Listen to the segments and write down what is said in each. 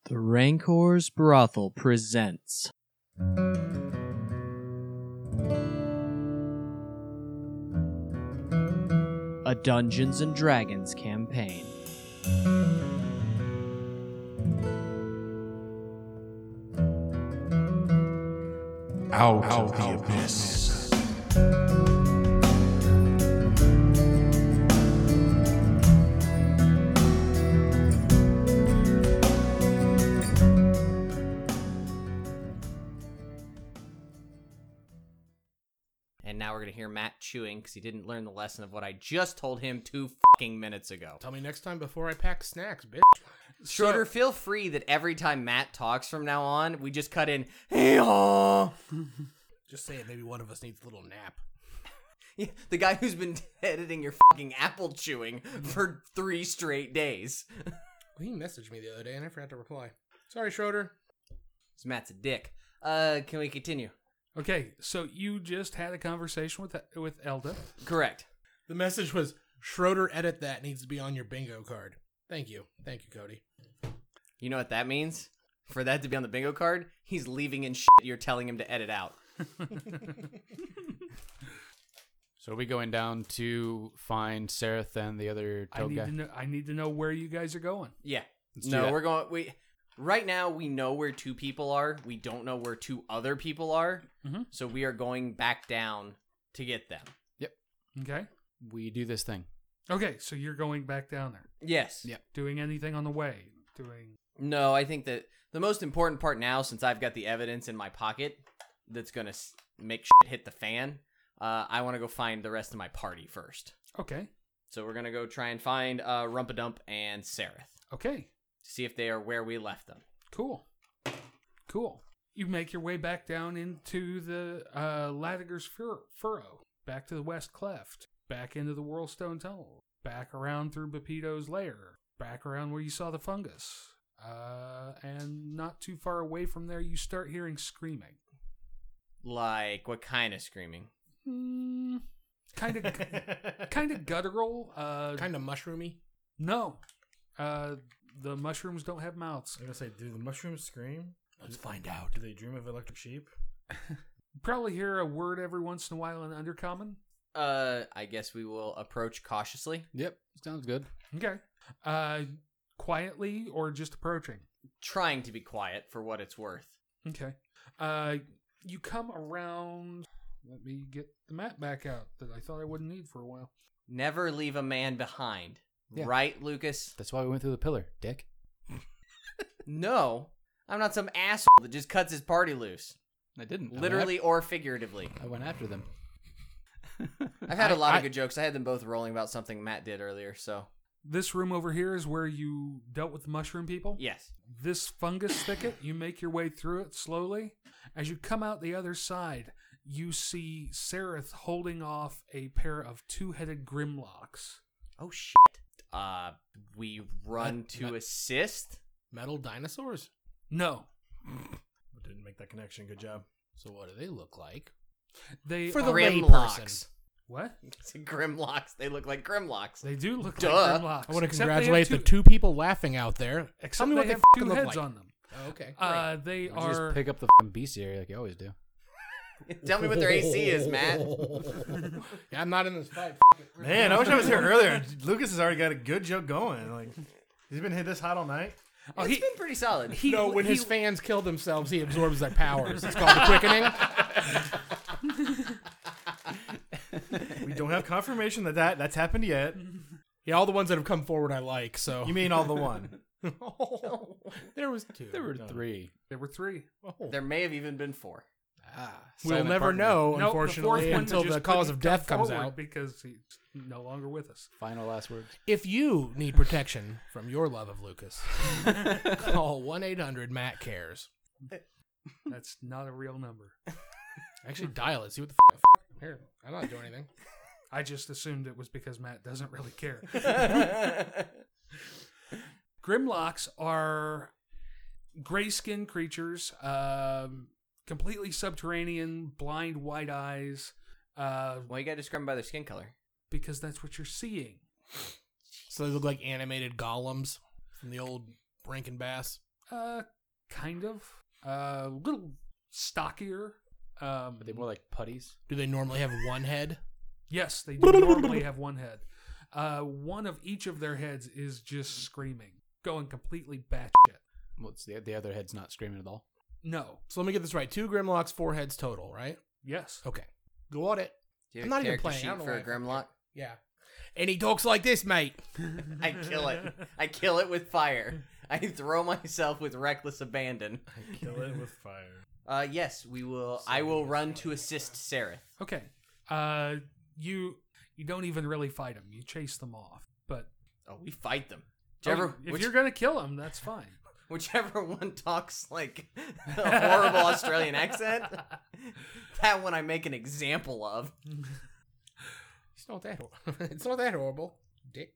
The Rancor's Brothel presents a Dungeons & Dragons campaign. Out of the abyss. And now we're going to hear Matt chewing because he didn't learn the lesson of what I just told him 2 fucking minutes ago. Tell me next time before I pack snacks, bitch. Schroeder, feel free that every time Matt talks from now on, we just cut in, hey-haw. Just say it. Maybe one of us needs a little nap. Yeah, the guy who's been editing your fucking apple chewing for 3 straight days. Well, he messaged me the other day and I forgot to reply. Sorry, Schroeder. So Matt's a dick. Can we continue? Okay, so you just had a conversation with Elda. Correct. The message was, Schroeder, edit that. Needs to be on your bingo card. Thank you. Thank you, Cody. You know what that means? For that to be on the bingo card, he's leaving in shit you're telling him to edit out. So are we going down to find Sereth and the other toad guy? I need to know where you guys are going. Yeah. Let's do No, that. we're going... Right now, we know where 2 people are. We don't know where 2 other people are. Mhm. So we are going back down to get them. Okay? We do this thing. Okay, so you're going back down there. Yes. Yeah. Doing anything on the way? No, I think that the most important part now, since I've got the evidence in my pocket that's going to make shit hit the fan, I want to go find the rest of my party first. Okay. So we're going to go try and find Rumpadump and Sereth. Okay. See if they are where we left them. Cool. You make your way back down into the Latiger's Furrow, back to the West Cleft, back into the Whirlstone Tunnel, back around through Bepito's lair, back around where you saw the fungus. And not too far away from there, you start hearing screaming. Like, what kind of screaming? Kind of guttural. Kind of mushroomy. No. The mushrooms don't have mouths. I'm gonna say, do the mushrooms scream? Let's find out. Do they dream of electric sheep? You probably hear a word every once in a while in Undercommon. I guess we will approach cautiously. Yep, sounds good. Okay. Quietly or just approaching? Trying to be quiet for what it's worth. Okay. You come around. Let me get the map back out that I thought I wouldn't need for a while. Never leave a man behind. Yeah. Right, Lucas? That's why we went through the pillar, dick. No. I'm not some asshole that just cuts his party loose. I didn't. Literally or figuratively. I went after them. I've had a lot of good jokes. I had them both rolling about something Matt did earlier, so. This room over here is where you dealt with the mushroom people. Yes. This fungus thicket, you make your way through it slowly. As you come out the other side, you see Sereth holding off a pair of 2-headed Grimlocks. Oh, shit. We run to assist? Metal dinosaurs? No. Didn't make that connection. Good job. So what do they look like? They For are... the lay Grimlocks. person. What? It's Grimlocks. They look like Grimlocks. They do look Duh. like Grimlocks. I want to except they have congratulate the two- 2 people laughing out there. Tell Except me they what they have fucking 2 look heads like. on them. Oh, okay. They You just are... pick up the bestiary like you always do. Tell me what their AC is, Matt. Yeah, I'm not in this fight. Man, I wish I was here earlier. Lucas has already got a good joke going. Like, he's been hit this hot all night. Oh, It's been pretty solid. When his fans kill themselves, he absorbs their powers. It's called the quickening. We don't have confirmation that's happened yet. Yeah, all the ones that have come forward I like, so. You mean all the one? There was 2. There were 3. There were 3. There may have even been 4. We'll Silent never partner. know, No, unfortunately, the fourth one until just the cause couldn't of death come comes forward out. because he's no longer with us. Final last words. If you need protection from your love of Lucas, call 1-800-MATT-CARES. That's not a real number. Actually, dial it. See what the Here, I'm not doing anything. I just assumed it was because Matt doesn't really care. Grimlocks are gray-skinned creatures, completely subterranean, blind, white eyes. Well, you gotta describe them by their skin color. Because that's what you're seeing. So they look like animated golems from the old Rankin Bass. Kind of. A little stockier. Are they more like putties? Do they normally have one head? Yes, they do normally have one head. One of each of their heads is just screaming, going completely batshit. Well, it's the other head's not screaming at all. No. So let me get this right. 2 Grimlocks, 4 heads total, right? Yes. Okay. Go on it. Do you I'm have not a even character playing. I sheet don't know for why a I fucking Grimlock? Yeah. And he talks like this, mate. I kill it. I kill it with fire. I throw myself with reckless abandon. Kill it with fire. Yes, we will. I will run to assist Sereth. Okay. You don't even really fight them. You chase them off. But Oh, we fight them. Whichever, if you're gonna kill them, that's fine. whichever one talks like a horrible Australian accent, that one I make an example of. It's not that it's not that horrible. Dick.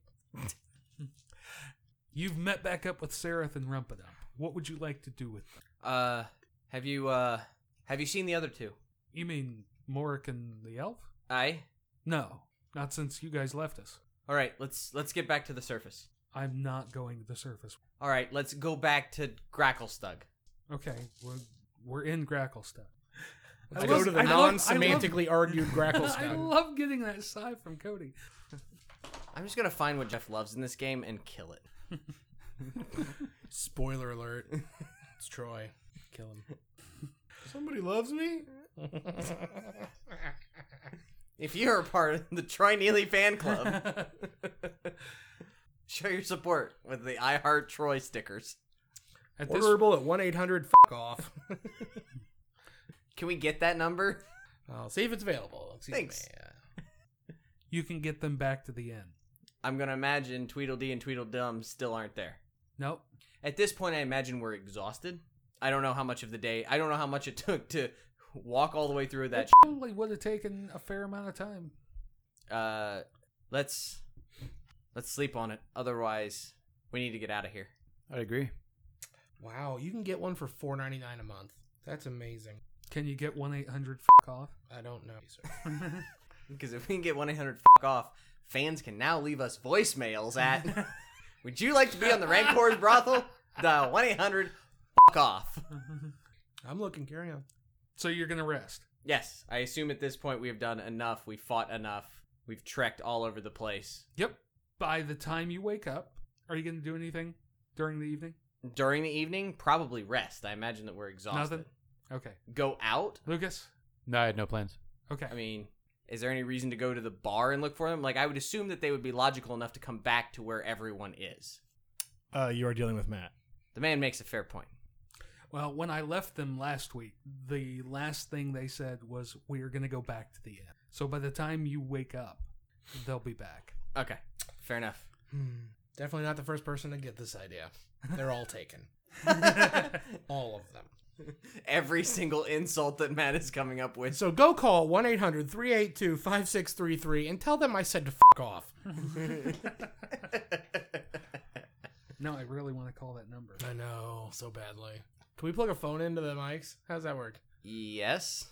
You've met back up with Sereth and Rumpadump. What would you like to do with them? Have you seen the other two? You mean Morik and the elf? Aye. No, not since you guys left us. All right, let's get back to the surface. I'm not going to the surface. All right, let's go back to Gracklestug. Okay, we're in Gracklestug. Let's go to the non-semantically argued Grackle I Stug. love getting that sigh from Cody. I'm just gonna find what Jeff loves in this game and kill it. Spoiler alert. It's Troy. Kill him. Somebody loves me? If you're a part of the Troy Neely fan club, show your support with the I Heart Troy stickers. At this, Orderable at 1-800-F***-off. Can we get that number? I'll see if it's available. Excuse Thanks. me. you can get them back to the end. I'm gonna imagine Tweedledee and Tweedledum still aren't there. Nope. At this point, I imagine we're exhausted. I don't know how much of the day. I don't know how much it took to walk all the way through that. It probably would have taken a fair amount of time. Let's sleep on it. Otherwise, we need to get out of here. I agree. Wow, you can get one for $4.99 a month. That's amazing. Can you get 1-800-F***-off? I don't know, sir. Because if we can get 1-800 off, fans can now leave us voicemails at. Would you like to be on the Rancor's brothel? Dial 1-800 off. I'm looking. Carry on. So you're going to rest. Yes, I assume at this point we have done enough. We've fought enough. We've trekked all over the place. Yep. By the time you wake up, are you going to do anything during the evening? During the evening, probably rest. I imagine that we're exhausted. Nothing? Okay. Go out? Lucas? No, I had no plans. Okay. I mean, is there any reason to go to the bar and look for them? Like, I would assume that they would be logical enough to come back to where everyone is. You are dealing with Matt. The man makes a fair point. Well, when I left them last week, the last thing they said was, we're going to go back to the inn. So by the time you wake up, they'll be back. Okay, fair enough. Definitely not the first person to get this idea. They're all taken. All of them. Every single insult that Matt is coming up with. So go call 1-800-382-5633 and tell them I said to off. No, I really want to call that number. I know, so badly. Can we plug a phone into the mics? How's that work? Yes.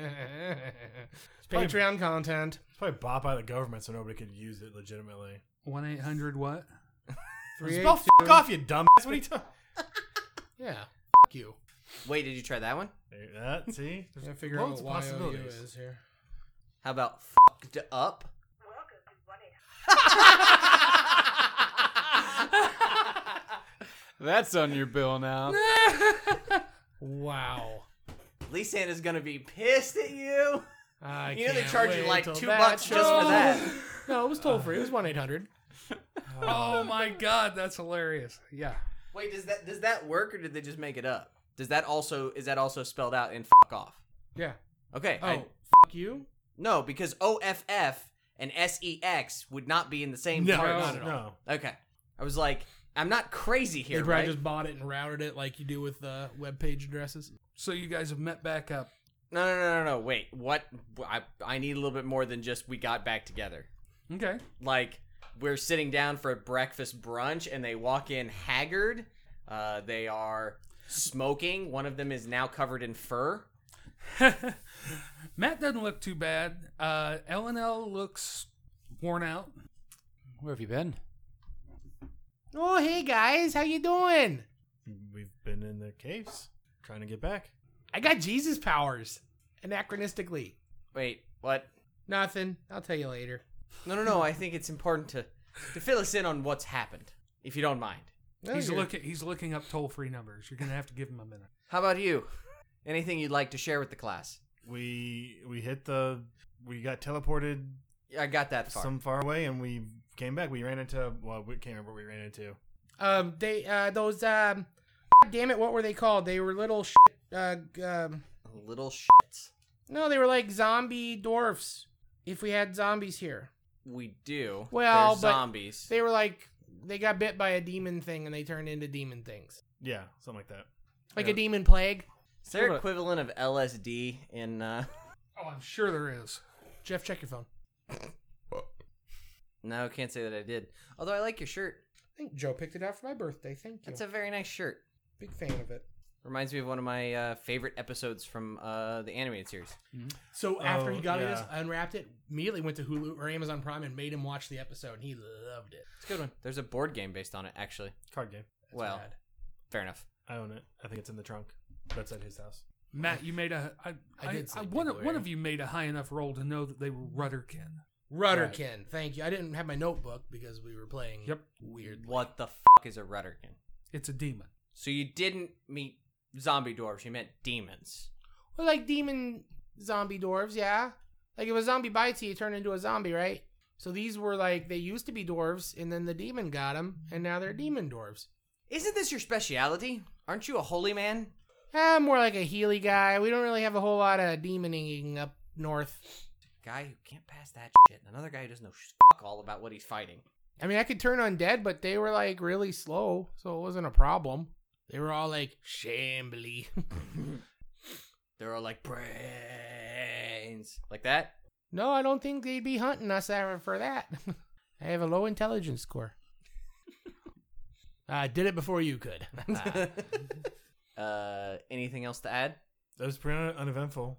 Patreon content. It's probably bought by the government so nobody could use it legitimately. 1-800 what? Spell fuck off, you dumbass. What are you talking? Yeah, you. Wait, did you try that one? That, see? I gotta figure out loads what of YOU possibilities. is here. How about fucked up? That's on your bill now. Wow. At least Santa's gonna be pissed at you. I You know they can't charge you wait like till $2 that just for that. No, it was toll free. It was 1-800. Oh my god, that's hilarious. Yeah. Wait, does that work or did they just make it up? Is that also spelled out in fuck off? Yeah. Okay. Oh, fuck you? No, because OFF and SEX would not be in the same No, parts. not at all. Okay. I was like, I'm not crazy here, They probably right? just bought it and routed it like you do with web page addresses. So you guys have met back up. No. Wait, what? I need a little bit more than just we got back together. Okay. Like, we're sitting down for a breakfast brunch and they walk in haggard. They are smoking. One of them is now covered in fur. Matt doesn't look too bad. L&L looks worn out. Where have you been? Oh, hey guys, how you doing? We've been in the caves trying to get back. I got Jesus powers. Anachronistically. Wait, what? Nothing. I'll tell you later. No. I think it's important to fill us in on what's happened, if you don't mind. Well, He's you're- looking up toll-free numbers. You're gonna have to give him a minute. How about you? Anything you'd like to share with the class? We got teleported I got that far. some far away, and we came back. We ran into we can't remember what we ran into. God damn it, what were they called? They were little Little shits. no, they were like zombie dwarfs. If we had zombies here. We do. Well, They're but zombies. They were like, they got bit by a demon thing and they turned into demon things. Yeah, something like that. Like Yeah. a demon plague. Is there equivalent of LSD in? Oh, I'm sure there is. Jeff, check your phone. No, can't say that I did. Although I like your shirt. I think Joe picked it out for my birthday. Thank you. That's a very nice shirt. Big fan of it. Reminds me of one of my favorite episodes from the animated series. So after he got yeah. it, unwrapped it, immediately went to Hulu or Amazon Prime and made him watch the episode. And he loved it. It's a good one. There's a board game based on it, actually. Card game. That's Well, rad. fair enough. I own it. I think it's in the trunk. That's at his house. Matt, you made a. I did say one Big of you made a high enough roll to know that they were Rudderkin. Rudderkin. Thank you. I didn't have my notebook because we were playing Yep. weird. What the fuck is a Rudderkin? It's a demon. So you didn't meet zombie dwarves, you meant demons. Well, like demon zombie dwarves, yeah. Like if a zombie bites you, you turn into a zombie, right? So these were like, they used to be dwarves, and then the demon got them, and now they're demon dwarves. Isn't this your speciality? Aren't you a holy man? I'm more like a Healy guy. We don't really have a whole lot of demoning up north. Guy who can't pass that shit. And another guy who doesn't know fuck all about what he's fighting. I mean, I could turn undead, but they were like really slow, so it wasn't a problem. They were all like shambly. They're all like brains. Like that? No, I don't think they'd be hunting us for that. I have a low intelligence score. I did it before you could. Anything else to add? That was pretty uneventful.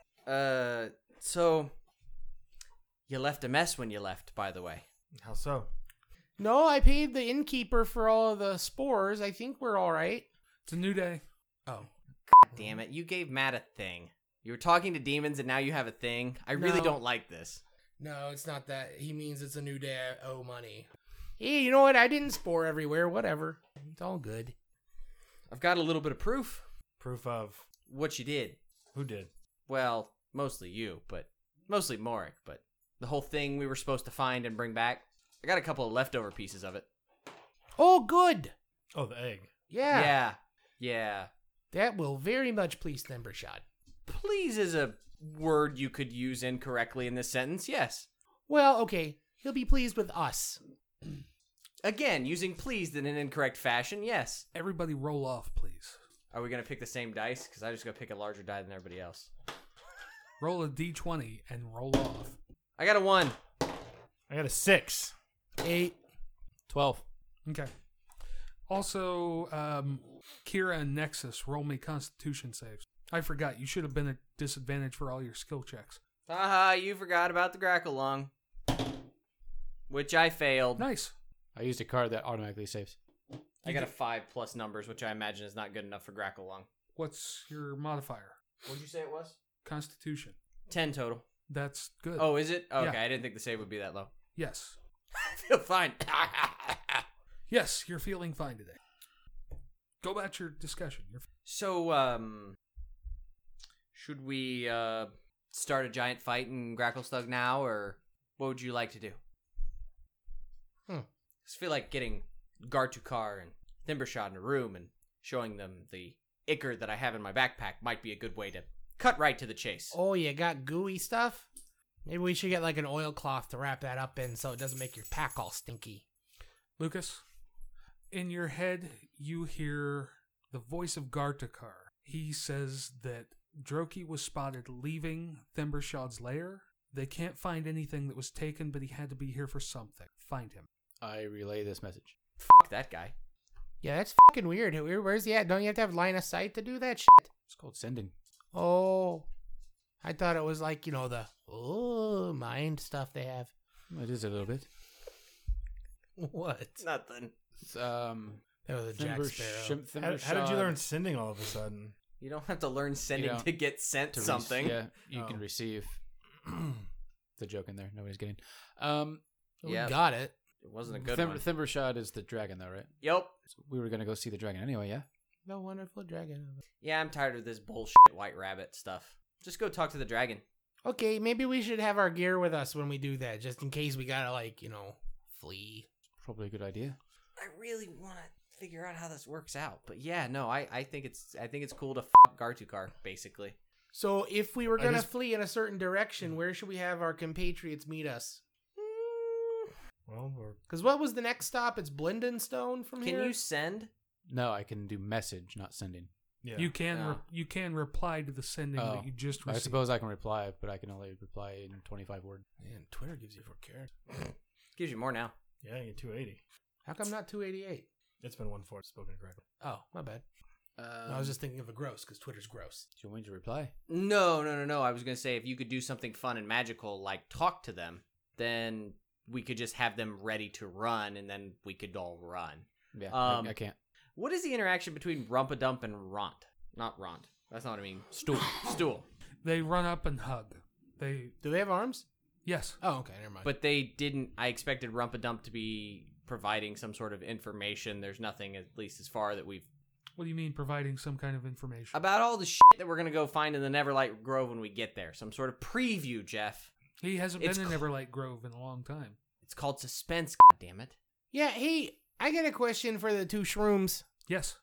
So you left a mess when you left, by the way. How so? No, I paid the innkeeper for all of the spores. I think we're all right. It's a new day. Oh. Damn it, you gave Matt a thing. You were talking to demons and now you have a thing. I really No. don't like this. No, it's not that. He means it's a new day. I owe money. Hey, you know what? I didn't spore everywhere. Whatever. It's all good. I've got a little bit of proof. Proof of What you did. who did? Well, mostly you, but mostly Morik, but the whole thing we were supposed to find and bring back. I got a couple of leftover pieces of it. Oh, good. Oh, the egg. Yeah. Yeah. That will very much please Thimbershot. Please is a word you could use incorrectly in this sentence, yes. Well, okay. He'll be pleased with us. Again, using pleased in an incorrect fashion, yes. Everybody roll off, please. Are we going to pick the same dice? Because I just got to pick a larger die than everybody else. Roll a d20 and roll off. I got a 1. I got a 6. 8. 12. Okay. Also, Kira and Nexus, roll me Constitution saves. I forgot. You should have been at disadvantage for all your skill checks. Haha, you forgot about the Grackle Lung. Which I failed. Nice. I used a card that automatically saves. I got a 5 plus numbers, which I imagine is not good enough for Grackle Lung. What's your modifier? What'd you say it was? Constitution. 10 total. That's good. Oh, is it? Okay, Yeah. I didn't think the save would be that low. Yes. I feel fine. Yes, you're feeling fine today. Go about your discussion. So, should we start a giant fight in Gracklestug now, or what would you like to do? I just feel like getting Gartukar and Thimbershot in a room and showing them the ichor that I have in my backpack might be a good way to cut right to the chase. Oh, you got gooey stuff? Maybe we should get like an oilcloth to wrap that up in so it doesn't make your pack all stinky. Lucas, in your head, you hear the voice of Gartukar. He says that Droki was spotted leaving Thimbershot's lair. They can't find anything that was taken, but he had to be here for something. Find him. I relay this message. Fuck that guy. Yeah, that's fucking weird. Where's he at? Don't you have to have line of sight to do that shit? It's called sending. Oh, I thought it was like, you know, the mind stuff they have. It is a little bit. What? Nothing. It's, That was a Jack Sparrow. How did you learn sending all of a sudden? You don't have to learn sending know, to get sent something. Yeah, you Oh. can receive. The joke in there. Nobody's getting. We Yeah. got it. It wasn't a good one. Thimbershot is the dragon, though, right? Yep. So we were gonna go see the dragon anyway. Yeah. The wonderful dragon. Yeah, I'm tired of this bullshit white rabbit stuff. Just go talk to the dragon. Okay, maybe we should have our gear with us when we do that, just in case we gotta, like, flee. Probably a good idea. I really want to figure out how this works out. But yeah, no, I think it's cool to Gartukar, basically. So if we were I gonna just- flee in a certain direction, where should we have our compatriots meet us? Well, we're Because what was the next stop? It's Blindenstone from Can here? you send? No, I can do message, not sending. yeah. You can Yeah. you can reply to the sending Oh, that you just I received. suppose I can reply, but I can only reply in 25 words. Man, Twitter gives you 4 characters. Gives you more now. Yeah, you get 280. How come not 288? It's been 140 spoken correctly. Oh, my bad. I was just thinking of a gross, because Twitter's gross. Do you want me to reply? No. I was gonna say if you could do something fun and magical, like talk to them, then we could just have them ready to run, and then we could all run. Yeah, I can't. What is the interaction between Rumpadump and Ront? Not Ront. That's not what I mean. Stool. They run up and hug. They Do they have arms? yes. Oh, okay, never mind. But they didn't. I expected Rumpadump to be providing some sort of information. There's nothing, at least as far that we've What do you mean providing some kind of information? about all the shit that we're gonna go find in the Neverlight Grove when we get there. Some sort of preview, Jeff. He hasn't It's been in cl- Neverlight Grove in a long time. It's called suspense. God damn it. yeah, hey, I got a question for the 2 shrooms. Yes.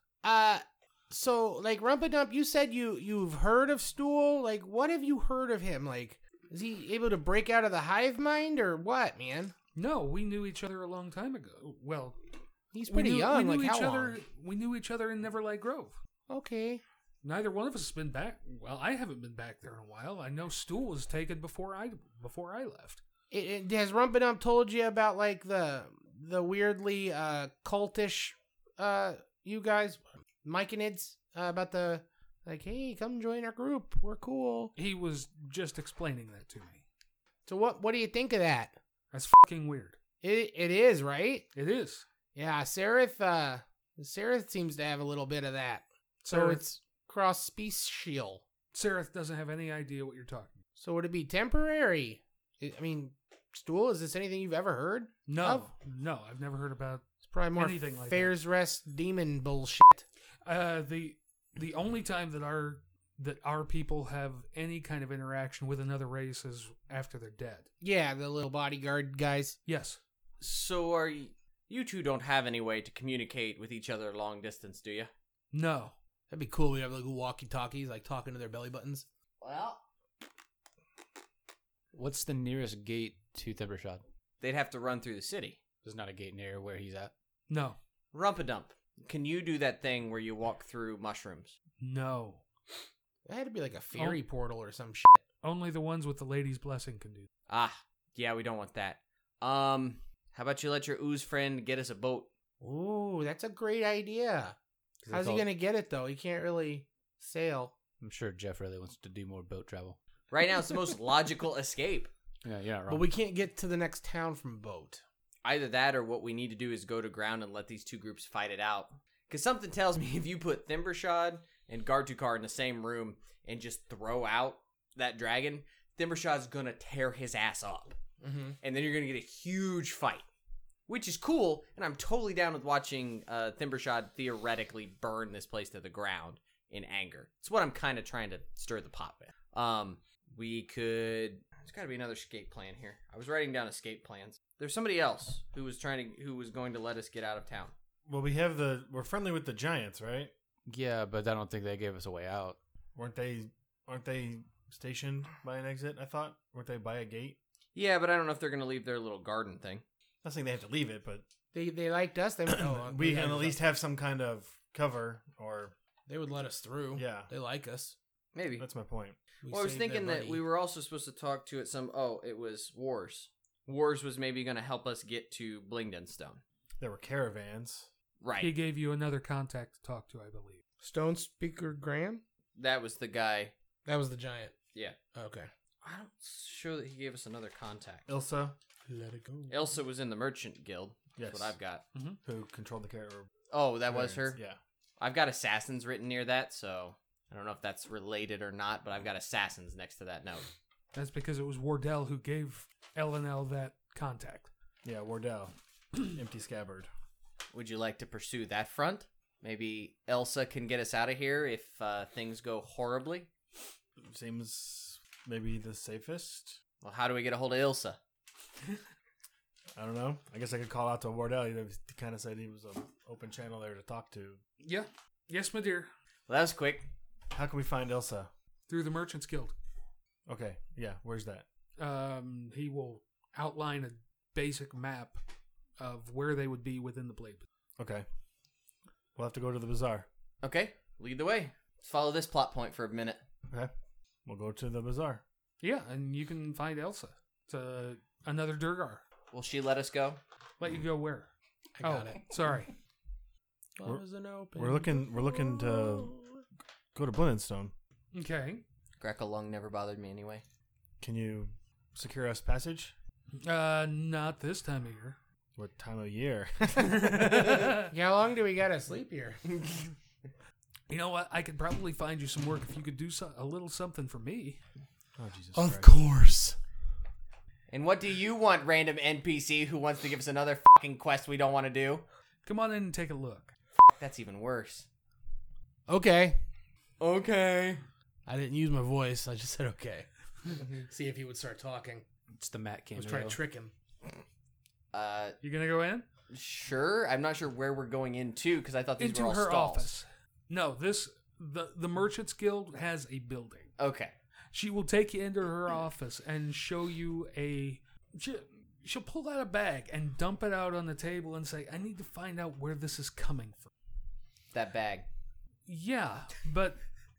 So, like, Rumpadump, you said you've heard of Stool? Like, what have you heard of him? Like, is he able to break out of the hive mind, or what, man? No, we knew each other a long time ago. Well, He's we pretty knew, young, we like, knew how each other. long? We knew each other in Neverlight Grove. Okay. Neither one of us has been back. Well, I haven't been back there in a while. I know Stool was taken before I left. Has Rumpadump told you about, like, the weirdly cultish you guys, Myconids, about the, like, hey, come join our group, we're cool. He was just explaining that to me. So what do you think of that? That's fucking weird. It is, right? It is. Yeah, Sereth seems to have a little bit of that. So Sereth- it's cross-special. Sereth doesn't have any idea what you're talking. So would it be temporary? I mean, Stool, is this anything you've ever heard? No, Of? no, I've never heard about It's probably more Anything like Fair's Rest demon bullshit. the only time that our people have any kind of interaction with another race is after they're dead. Yeah, the little bodyguard guys. Yes. So are you two don't have any way to communicate with each other long distance, do you? No. That'd be cool. We have like walkie-talkies, like talking to their belly buttons. Well, What's the nearest gate to Thimbershot? they'd have to run through the city. There's not a gate near where he's at. No. Rumpadump, can you do that thing where you walk through mushrooms? No. That had to be like a fairy portal or some shit. Only the ones with the lady's blessing can do. Ah, yeah, we don't want that. How about you let your ooze friend get us a boat? Ooh, that's a great idea. 'Cause How's it's he all- gonna get it though? He can't really sail. I'm sure Jeff really wants to do more boat travel. Right now, it's the most logical escape. Yeah, you're not wrong. But we can't get to the next town from a boat. Either that or what we need to do is go to ground and let these two groups fight it out. Because something tells me if you put Thimbershad and Gartukar in the same room and just throw out that dragon, Thimbershad's going to tear his ass up. Mm-hmm. And then you're going to get a huge fight. Which is cool, and I'm totally down with watching Thimbershad theoretically burn this place to the ground in anger. It's what I'm kind of trying to stir the pot with. We could... There's got to be another escape plan here. I was writing down escape plans. There's somebody else who was going to let us get out of town. Well, we're friendly with the giants, right? Yeah, but I don't think they gave us a way out. Aren't they stationed by an exit? I thought weren't they by a gate? Yeah, but I don't know if they're going to leave their little garden thing. Not saying they have to leave it, but They liked us. They we can at least have some kind of cover. Or they would let us through. yeah, They like us. Maybe. that's my point. We Well, I was saved their thinking that buddy. we were also supposed to talk to it it was Wars. Wars was maybe going to help us get to Blingdenstone. There were caravans. Right. He gave you another contact to talk to, I believe. Stone Speaker Graham. That was the guy. That was the giant. Yeah. Okay. I'm not sure that he gave us another contact. Ilsa, Let it go. Elsa was in the Merchant Guild. That's Yes. what I've got. who controlled the caravan. Oh, that was her? Yeah. I've got assassins written near that, so I don't know if that's related or not, but I've got assassins next to that note. That's because it was Wardell who gave L&L that contact. Yeah, Wardell. Empty scabbard. Would you like to pursue that front? Maybe Elsa can get us out of here if things go horribly? Seems maybe the safest. Well, how do we get a hold of Ilsa? I don't know. I guess I could call out to Wardell. He kind of said he was an open channel there to talk to. Yeah. Yes, my dear. Well, that was quick. How can we find Elsa? Through the Merchants Guild. Okay, yeah, where's that? He will outline a basic map of where they would be within the blade. Okay. We'll have to go to the bazaar. Okay, lead the way. Let's follow this plot point for a minute. Okay. We'll go to the bazaar. Yeah, and you can find Elsa. It's another Durgar. Will she let us go? Let you go where? I got it. Sorry. Wasn't open. We're looking to go to Blendenstone. Okay. Greco Lung never bothered me anyway. Can you secure us passage? Not this time of year. What time of year? How long do we gotta sleep here? You know what? I could probably find you some work if you could do a little something for me. Oh, Jesus Of Christ. course. And what do you want, random NPC who wants to give us another fucking quest we don't want to do? Come on in and take a look. That's even worse. Okay. Okay. I didn't use my voice. I just said okay. See if he would start talking. It's the Matt I cameo. was trying to trick him. You gonna go in? Sure. I'm not sure where we're going into because I thought these Into were all her stalls. office. No, the Merchants Guild has a building. Okay. She will take you into her office and show you she'll pull out a bag and dump it out on the table and say, I need to find out where this is coming from. That bag. Yeah, but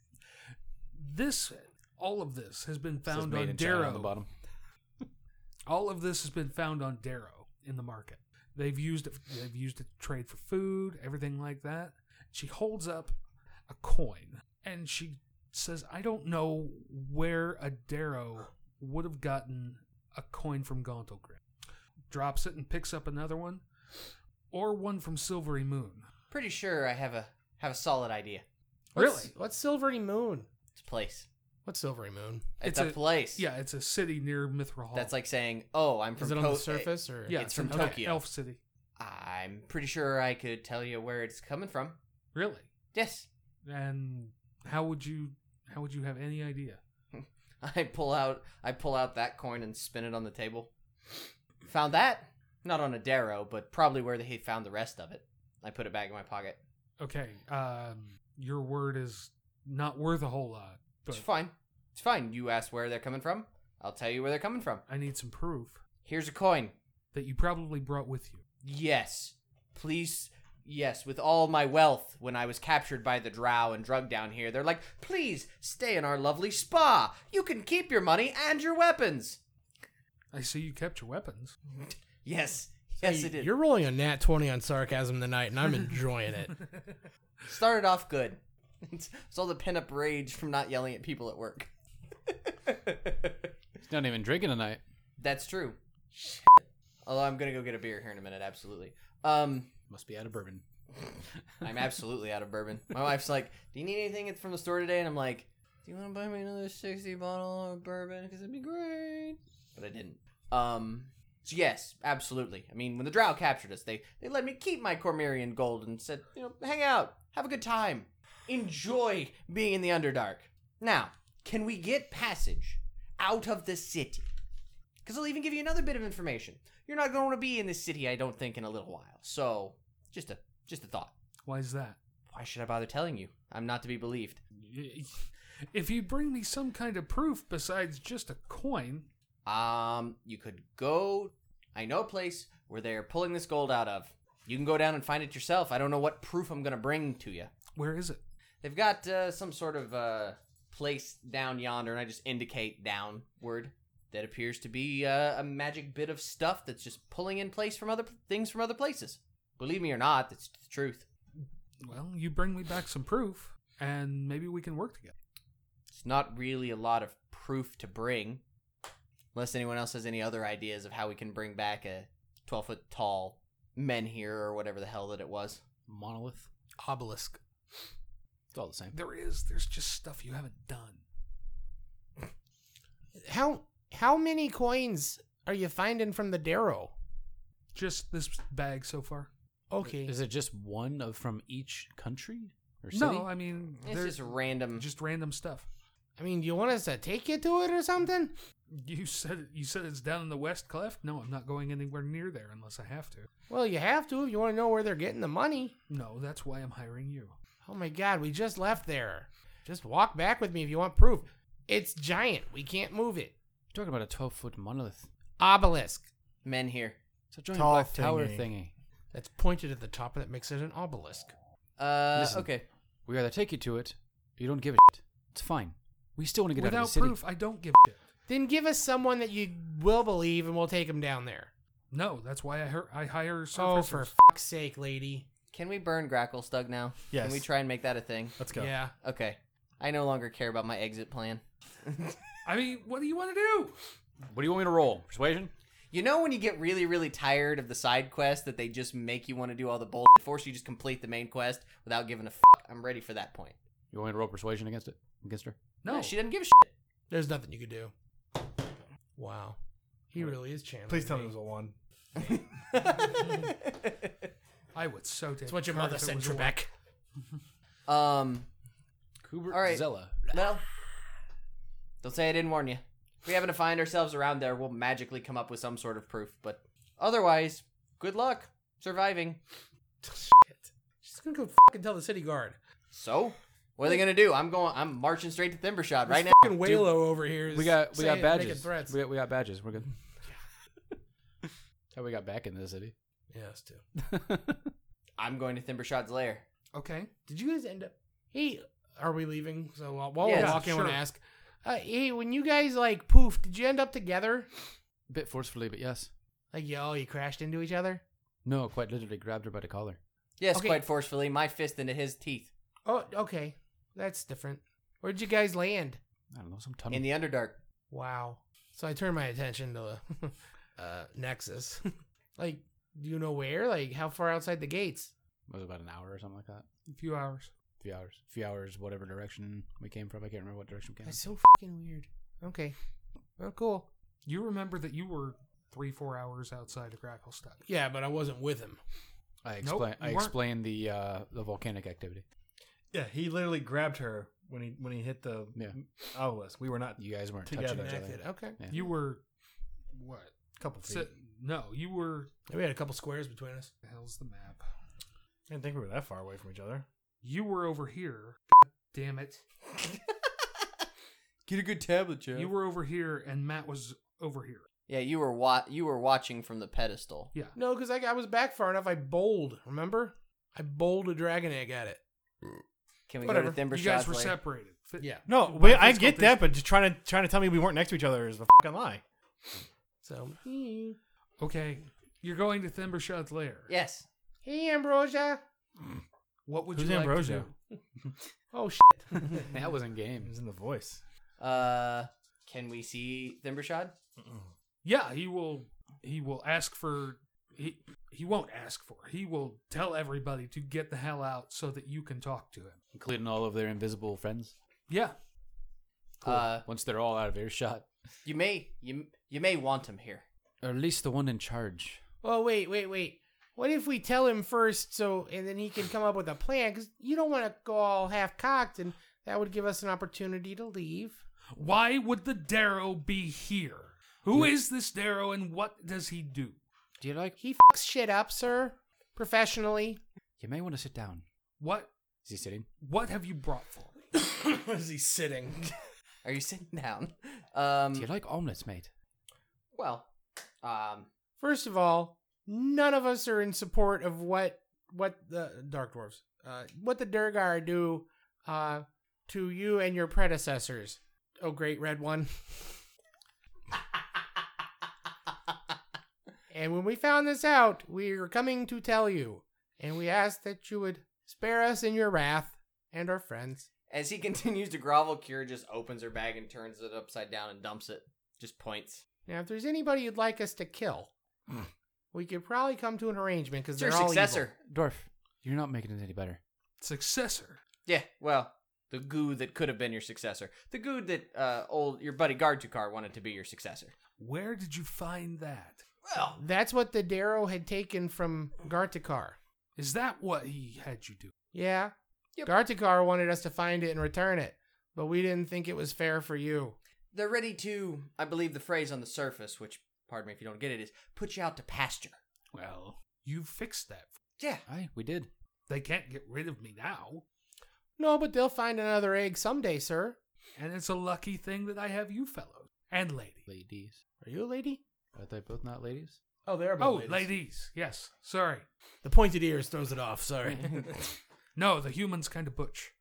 all of this has been It says found made on in China on the Darrow. bottom. All of this has been found on Darrow in the market. They've used it to trade for food, everything like that. She holds up a coin and she says, I don't know where a Darrow would have gotten a coin from Gauntlgrim. Drops it and picks up another one, or one from Silvery Moon. Pretty sure I have a solid idea. Really? What's Silvery Moon? It's a place. What's Silvery Moon? It's a place. Yeah, it's a city near Mithril Hall. That's like saying, oh, I'm from Is it on the surface or? yeah, it's from an Tokyo. elf city. I'm pretty sure I could tell you where it's coming from. Really? Yes. And how would you have any idea? I pull out that coin and spin it on the table. Found that? Not on a Darrow, but probably where they found the rest of it. I put it back in my pocket. Okay, your word is not worth a whole lot, but It's fine. It's fine. You asked where they're coming from. I'll tell you where they're coming from. I need some proof Here's a coin. that you probably brought with you. Yes. Please. Yes, with all my wealth, when I was captured by the drow and drugged down here, they're like, please stay in our lovely spa. You can keep your money and your weapons. I see you kept your weapons. Yes. Yes, it did. You're rolling a nat 20 on sarcasm tonight, and I'm enjoying it. Started off good. It's all the pent-up rage from not yelling at people at work. He's not even drinking tonight. That's true. Although I'm going to go get a beer here in a minute, absolutely. Must be out of bourbon. I'm absolutely out of bourbon. My wife's like, do you need anything from the store today? And I'm like, do you want to buy me another 60 bottle of bourbon? Because it'd be great. But I didn't. So yes, absolutely. I mean, when the drow captured us, they let me keep my Cormyrean gold and said, hang out, have a good time, enjoy being in the Underdark. Now, can we get passage out of the city? Because I'll even give you another bit of information. You're not going to be in this city, I don't think, in a little while. So, just a thought. Why is that? Why should I bother telling you? I'm not to be believed. If you bring me some kind of proof besides just a coin, You could go. I know a place where they're pulling this gold out of. You can go down and find it yourself. I don't know what proof I'm going to bring to you. where is it? They've got some sort of place down yonder, and I just indicate downward. That appears to be a magic bit of stuff that's just pulling in place from other things from other places. Believe me or not, it's the truth. Well, you bring me back some proof, and maybe we can work together. It's not really a lot of proof to bring. Unless anyone else has any other ideas of how we can bring back a 12-foot tall menhir or whatever the hell that it was. monolith. Obelisk. It's all the same. There's just stuff you haven't done. How many coins are you finding from the Darrow? Just this bag so far. Okay. Is it just one from each country or city? No, I mean It's there's just random. just random stuff. I mean, do you want us to take you to it or something? You said it's down in the West Cleft? No, I'm not going anywhere near there unless I have to. Well, you have to if you want to know where they're getting the money. No, that's why I'm hiring you. Oh my God, we just left there. Just walk back with me if you want proof. It's giant. We can't move it. You're talking about a 12-foot monolith. Obelisk. Men here. It's a giant Tall black tower thingy. thingy. That's pointed at the top that makes it an obelisk. Listen. Okay. We either take you to it, or you don't give a shit. It's fine. We still want to get out of Without the city. proof, I don't give a shit. Then give us someone that you will believe and we'll take him down there. No, that's why I hire Oh, surfacers. for fuck's sake, lady. Can we burn Gracklestug now? Yes. Can we try and make that a thing? Let's go. Yeah. Okay. I no longer care about my exit plan. I mean, what do you want to do? What do you want me to roll? Persuasion? You know when you get really, really tired of the side quest that they just make you want to do all the bullshit for, so you just complete the main quest without giving a fuck? I'm ready for that point. You want me to roll persuasion against it? Against her? No, She doesn't give a shit. There's nothing you could do. Wow. He really is channeling. Please tell me me. it was a 1. I would so take. That's what your card mother if it said, was a Trebek. Kubert All right. Zella. Well, don't say I didn't warn you. If we happen to find ourselves around there, we'll magically come up with some sort of proof. But otherwise, good luck surviving. Shit. She's gonna go fucking tell the city guard. So, what are they gonna do? I'm marching straight to Thimbershot right now. Fucking Waylo over here. Is We got making badges. threats. We got badges. We're good. How we got back in the city? Yeah, us too. I'm going to Thimbershot's lair. Okay. Did you guys end up? Hey, are we leaving? So while Yeah, we're walking, I want sure. to ask. Hey, when you guys like poof, did you end up together? A bit forcefully, but yes. Like you crashed into each other? No, quite literally grabbed her by the collar. Yes, Okay. quite forcefully. My fist into his teeth Oh, okay. That's different. Where'd you guys land? I don't know, some tunnel. in the Underdark. Wow. So I turned my attention to Nexus. Like, do you know where? Like, how far outside the gates? It was about an hour or something like that. A few hours. A few hours, whatever direction we came from. I can't remember what direction we came That's from. so fucking weird. Okay. Oh, cool. You remember that you were 3-4 hours outside of Gracklestug. Yeah, but I wasn't with him. I Nope, you weren't. explained the volcanic activity. Yeah, he literally grabbed her when he hit the Yeah. obelisk. We were not You guys weren't Together. touching each other. Connected. Okay. Yeah. You were what? a couple feet. No, you were. We had a couple squares between us. The hell's the map? I didn't think we were that far away from each other. You were over here. Damn it! Get a good tablet, Joe. You were over here, and Matt was over here. Yeah, you were watching from the pedestal. Yeah. No, because I was back far enough. I bowled. Remember? I bowled a dragon egg at it. Can we Whatever. go to Thimbershot's You guys were lair? separated. Yeah. No, By wait, I physical get that, but just trying to tell me we weren't next to each other is a fucking lie. So, Okay, you're going to Thimbershot's lair. Yes. hey, Ambrosia. What would Who's you like Ambrosia? to do? Oh, shit. That was in game. It was in the voice. Can we see Thimbershot? Yeah, he will ask for. He won't ask for. He will tell everybody to get the hell out so that you can talk to him. Including all of their invisible friends. Yeah. Cool. Once they're all out of earshot. You may want him here. Or at least the one in charge. Well, wait. What if we tell him first, and then he can come up with a plan? Because you don't want to go all half-cocked, and that would give us an opportunity to leave. Why would the Darrow be here? Who is this Darrow, and what does he do? Do you like... He fucks shit up, sir. Professionally. You may want to sit down. What Is he sitting? What have you brought for me? Is he sitting? Are you sitting down? Do you like omelets, mate? Well, First of all, none of us are in support of what the Dark Dwarves, what the Durgar do to you and your predecessors. Oh, great red one. And when we found this out, we are coming to tell you. And we ask that you would spare us in your wrath and our friends. as he continues to grovel, Kira just opens her bag and turns it upside down and dumps it. Just points. Now, if there's anybody you'd like us to kill, we could probably come to an arrangement because It's your they're all successor. Dwarf, You're not making it any better. Successor. Yeah, well, the goo that could have been your successor. The goo that your buddy Gartukar wanted to be your successor. Where did you find that? Well, That's what the Darrow had taken from Gartikar. Is that what he had you do? Yeah. Yep. Gartikar wanted us to find it and return it, but we didn't think it was fair for you. they're ready to, I believe the phrase on the surface, which, pardon me if you don't get it, is put you out to pasture. Well, you fixed that. Yeah. Aye, we did. They can't get rid of me now. No, but they'll find another egg someday, sir. And it's a lucky thing that I have you fellows. And lady. Ladies. Are you a lady? Are they both not ladies? Oh, they're Oh, ladies. Yes. Sorry. The pointed ears throws it off. Sorry. No, the human's kind of butch.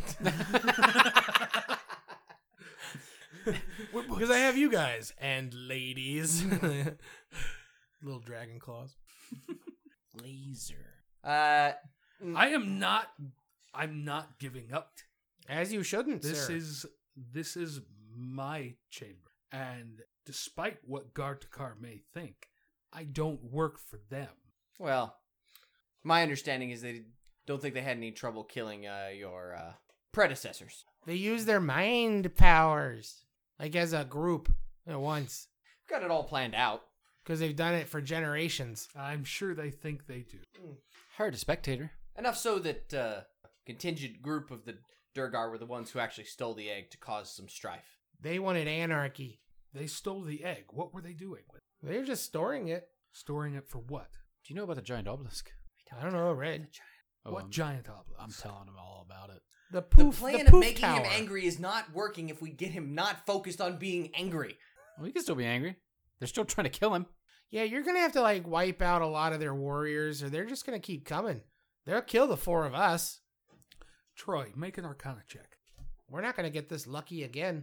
Because I have you guys and ladies. Little dragon claws. Laser. I'm not giving up. As you shouldn't, This sir. is my chamber. And despite what Gartakar may think, I don't work for them. Well, my understanding is they don't think they had any trouble killing your predecessors. They use their mind powers. Like as a group at once. Got it all planned out. Because they've done it for generations. I'm sure they think they do. Hired a spectator. Enough so that contingent group of the Durgar were the ones who actually stole the egg to cause some strife. They wanted anarchy. They stole the egg. What were they doing with it? They're just storing it. Storing it for what? Do you know about the giant obelisk? I don't know, Red. Oh, what I'm, giant obelisk? I'm telling him all about it. The The poof, plan the of poof making tower. him angry is not working if we get him not focused on being angry. Well, he can still be angry. They're still trying to kill him. Yeah, you're going to have to like wipe out a lot of their warriors or they're just going to keep coming. They'll kill the four of us. Troy, make an Arcana check. We're not going to get this lucky again.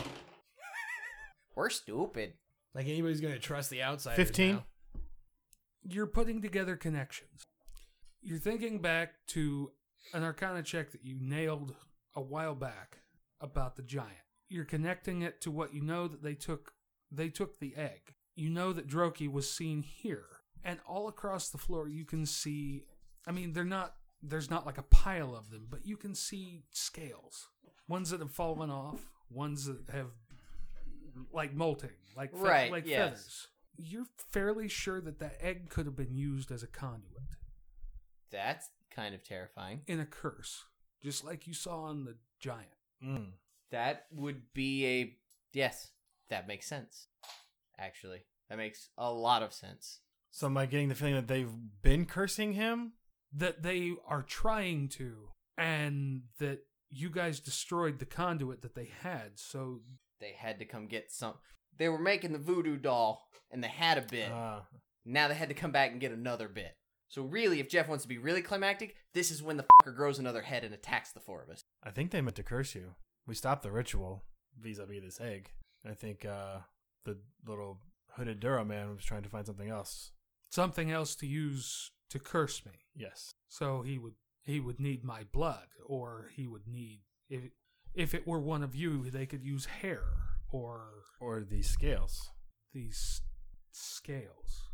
We're stupid. Like anybody's going to trust the outsiders 15? now. You're putting together connections. You're thinking back to an Arcana check that you nailed a while back about the giant. You're connecting it to what you know that they took the egg. You know that Droki was seen here. And all across the floor you can see, I mean, there's not like a pile of them, but you can see scales. Ones that have fallen off, ones that have like molting, like Right, like yes. feathers. You're fairly sure that that egg could have been used as a conduit That's kind of terrifying. in a curse, just like you saw on the giant. Mm. That would be yes, that makes sense. Actually, that makes a lot of sense. So am I getting the feeling that they've been cursing him? That they are trying to, and that you guys destroyed the conduit that they had, so They had to come get some. They were making the voodoo doll, and they had a bit. Now they had to come back and get another bit. So really, if Jeff wants to be really climactic, this is when the fucker grows another head and attacks the four of us. I think they meant to curse you. We stopped the ritual vis-a-vis this egg. I think the little hooded Duro man was trying to find something else. something else to use to curse me. Yes. So he would need my blood, or he would need, if it were one of you, they could use hair or Or the scales. these scales.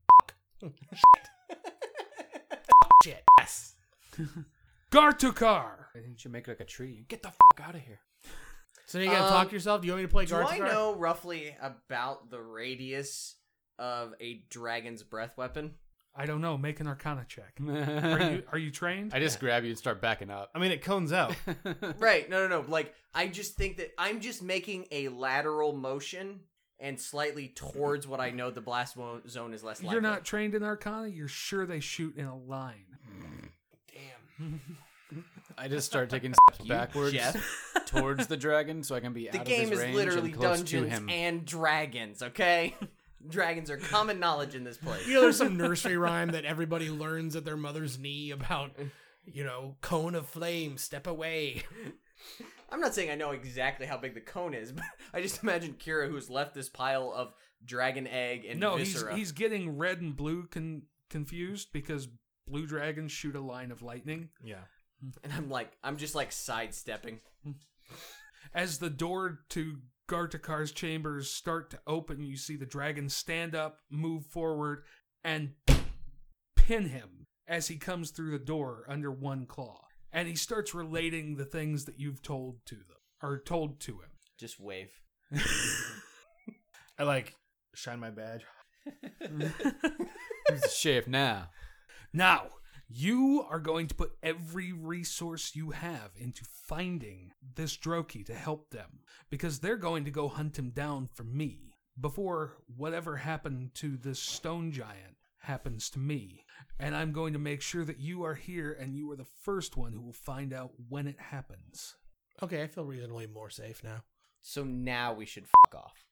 Shit. Yes. Gartukar! I think you should make like a tree. Get the out of here. So you got to talk to yourself? Do you want me to play Do Garth? I know roughly about the radius of a dragon's breath weapon? I don't know. Make an Arcana check. I Are you trained? just grab you and start backing up. I mean, it cones out. Right. No. Like, I just think that I'm just making a lateral motion and slightly towards what I know the blast zone is less likely. You're not trained in Arcana? You're sure they shoot in a line. Damn. I just start taking steps backwards Jeff. towards the dragon so I can be The out game of his is range literally and close to Dungeons him. and Dragons, okay? Dragons are common knowledge in this place. You know, there's some nursery rhyme that everybody learns at their mother's knee about, cone of flame, step away. I'm not saying I know exactly how big the cone is, but I just imagine Kira, who's left this pile of dragon egg and No, viscera. he's getting red and blue confused because blue dragons shoot a line of lightning. Yeah. And I'm just like sidestepping. As the door to Gartakar's chambers start to open, you see the dragon stand up, move forward, and pin him. as he comes through the door under one claw. And he starts relating the things that you've told to them, or told to him. Just wave. I shine my badge. Who's the sheriff now? Now, you are going to put every resource you have into finding this Droki to help them, because they're going to go hunt him down for me before whatever happened to this stone giant happens to me. And I'm going to make sure that you are here and you are the first one who will find out when it happens. Okay, I feel reasonably more safe now. So now we should fuck off.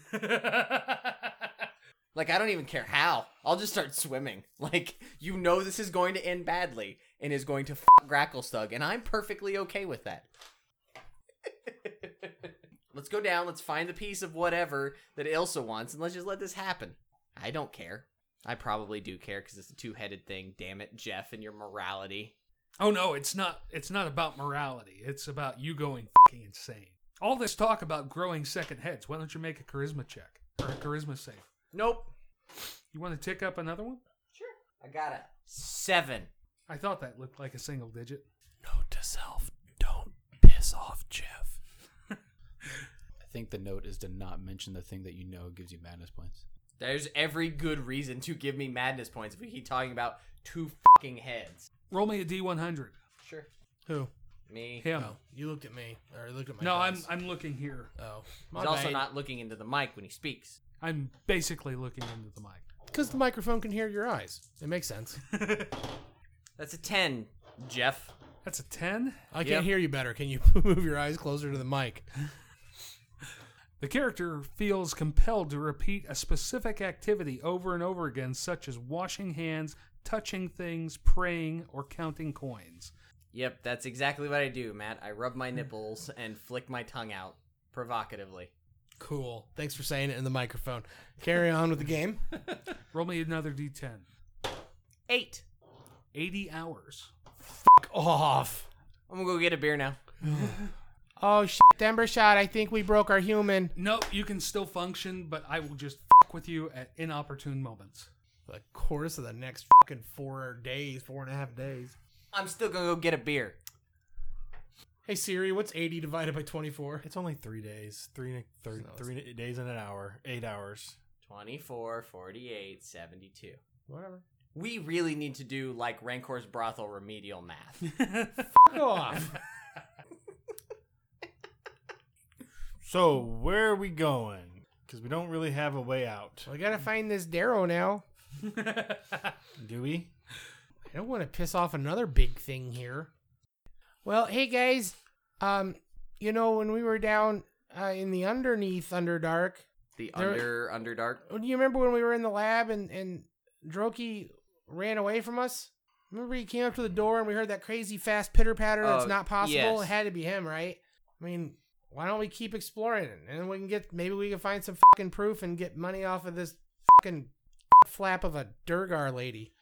Like, I don't even care how. I'll just start swimming. Like, you know this is going to end badly and is going to fuck Gracklestug, and I'm perfectly okay with that. Let's go down, let's find the piece of whatever that Ilsa wants, and let's just let this happen. I don't care. I probably do care because it's a two-headed thing. Damn it, Jeff, and your morality. Oh no, it's not about morality. It's about you going fucking insane. All this talk about growing second heads, why don't you make a charisma check? Or a charisma save? Nope. You want to tick up another one? Sure. I got a 7. I thought that looked like a single digit. Note to self: don't piss off Jeff. I think the note is to not mention the thing that you know gives you madness points. There's every good reason to give me madness points if we keep talking about two fucking heads. Roll me a D100. Sure. Who? Me. Him. Oh, you looked at me. Or you looked at my No, dice. I'm looking here. Oh. He's also not looking into the mic when he speaks. I'm basically looking into the mic. Because the microphone can hear your eyes. It makes sense. That's a 10, Jeff. That's a 10. I Yep. can't hear you better. Can you move your eyes closer to the mic? The character feels compelled to repeat a specific activity over and over again, such as washing hands, touching things, praying, or counting coins. Yep, that's exactly what I do, Matt. I rub my nipples and flick my tongue out provocatively. Cool. Thanks for saying it in the microphone. Carry on with the game. Roll me another D10. 8. 80 hours. Off. I'm gonna go get a beer now. Oh, shit. Denver shot. I think we broke our human. No, you can still function, but I will just with you at inopportune moments. The course of the next fucking 4.5 days. I'm still gonna go get a beer. Hey, Siri, what's 80 divided by 24? It's only 3 days. 3 days and an hour. 8 hours. 24, 48, 72. Whatever. We really need to do, like, Rancor's brothel remedial math. Fuck off. So, where are we going? Because we don't really have a way out. We gotta find this Darrow now. Do we? I don't want to piss off another big thing here. Well, hey guys, when we were down in the underneath Underdark, The There- Underdark. do you remember when we were in the lab and Droki ran away from us? Remember he came up to the door and we heard that crazy fast pitter patter that's Oh, not possible? yes. It had to be him, right? I mean, why don't we keep exploring it? And then maybe we can find some fucking proof and get money off of this fucking flap of a Durgar lady.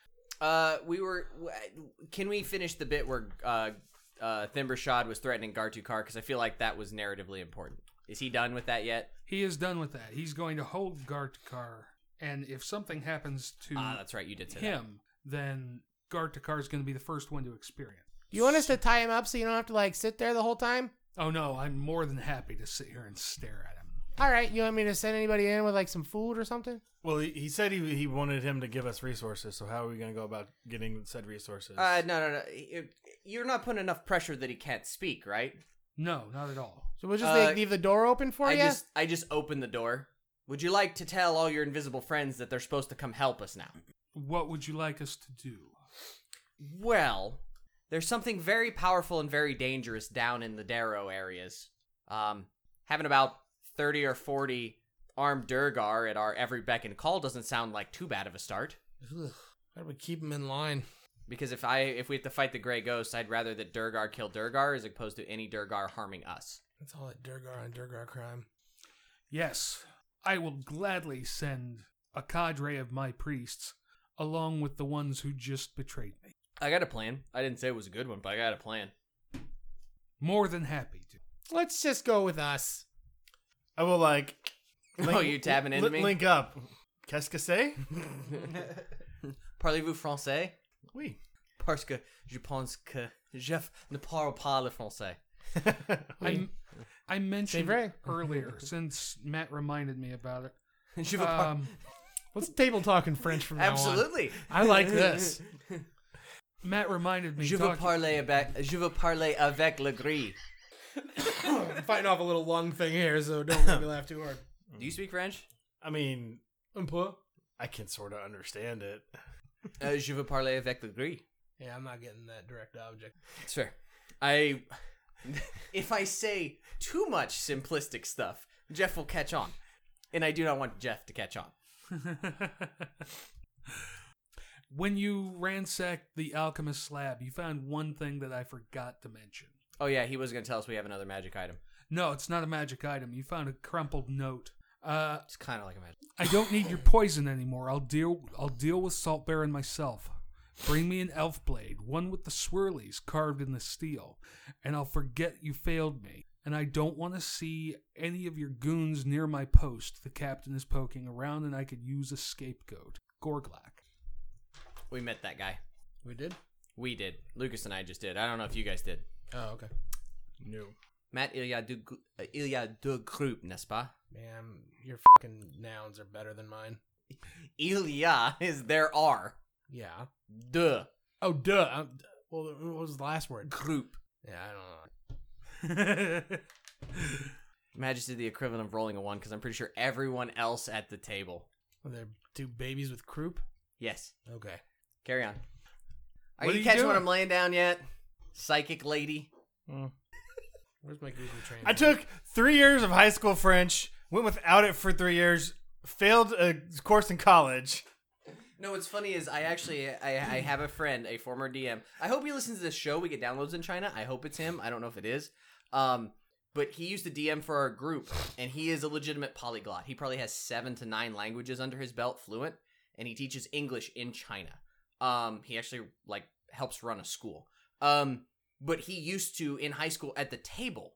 Can we finish the bit where Thimbershad was threatening Gartukar? Because I feel like that was narratively important. Is he done with that yet? He is done with that. He's going to hold Gartakar, and if something happens to That's right. You did say him, then Gartakar is going to be the first one to experience. You want us to tie him up so you don't have to sit there the whole time? Oh no, I'm more than happy to sit here and stare at him. All right, you want me to send anybody in with some food or something? Well, he said he wanted him to give us resources, so how are we going to go about getting said resources? No. You're not putting enough pressure that he can't speak, right? No, not at all. So we'll just leave the door open for you? I just opened the door. Would you like to tell all your invisible friends that they're supposed to come help us now? What would you like us to do? Well, there's something very powerful and very dangerous down in the Darrow areas. Having about 30 or 40 armed Durgar at our every beck and call doesn't sound like too bad of a start. Ugh, how do we keep him in line? Because if we have to fight the Grey Ghost, I'd rather that Durgar kill Durgar as opposed to any Durgar harming us. That's all that Durgar on Durgar crime. Yes, I will gladly send a cadre of my priests along with the ones who just betrayed me. I got a plan. I didn't say it was a good one, but I got a plan. More than happy to. Let's just go with us. I will You tabbing into me? Link up. Qu'est-ce que c'est? Parlez-vous français? Oui. Parce que je pense que Jeff ne parle pas le français. I mentioned C'est vrai. it earlier since Matt reminded me about it. Je veux par- Let's table talk in French from now on. Absolutely. I like this. Matt reminded me. Je veux parler avec le gris. I'm fighting off a little lung thing here, so don't make me laugh too hard. Do you speak French? I mean, Un peu. I can sort of understand it. Je veux parler avec le gris. Yeah, I'm not getting that direct object. It's fair. If I say too much simplistic stuff, Jeff will catch on. And I do not want Jeff to catch on. When you ransacked the alchemist's lab, you found one thing that I forgot to mention. Oh yeah, he was going to tell us we have another magic item. No, it's not a magic item. You found a crumpled note. It's kind of like a magic. I don't need your poison anymore. I'll deal with Salt Baron myself. Bring me an elf blade, one with the swirlies carved in the steel, and I'll forget you failed me. And I don't want to see any of your goons near my post. The captain is poking around, and I could use a scapegoat. Gorglak. We met that guy. We did? We did. Lucas and I just did. I don't know if you guys did. Oh, okay. No. Matt, il y a deux groupes, n'est-ce pas? Man, your fucking nouns are better than mine. Il y a is there are. Yeah. Deux Oh, duh. Well, what was the last word? group. Yeah, I don't know. Matt just did the equivalent of rolling a 1 because I'm pretty sure everyone else at the table. Were there two babies with croup? Yes. Okay. Carry on. Are What you are you catching what doing? I'm laying down yet? Psychic lady. Where's my Google Translate? I took 3 years of high school French, went without it for 3 years, failed a course in college. No, what's funny is I have a friend, a former DM. I hope he listens to this show. We get downloads in China. I hope it's him. I don't know if it is. But he used to DM for our group, and he is a legitimate polyglot. He probably has 7 to 9 languages under his belt, fluent, and he teaches English in China. He actually helps run a school. But he used to, in high school, at the table,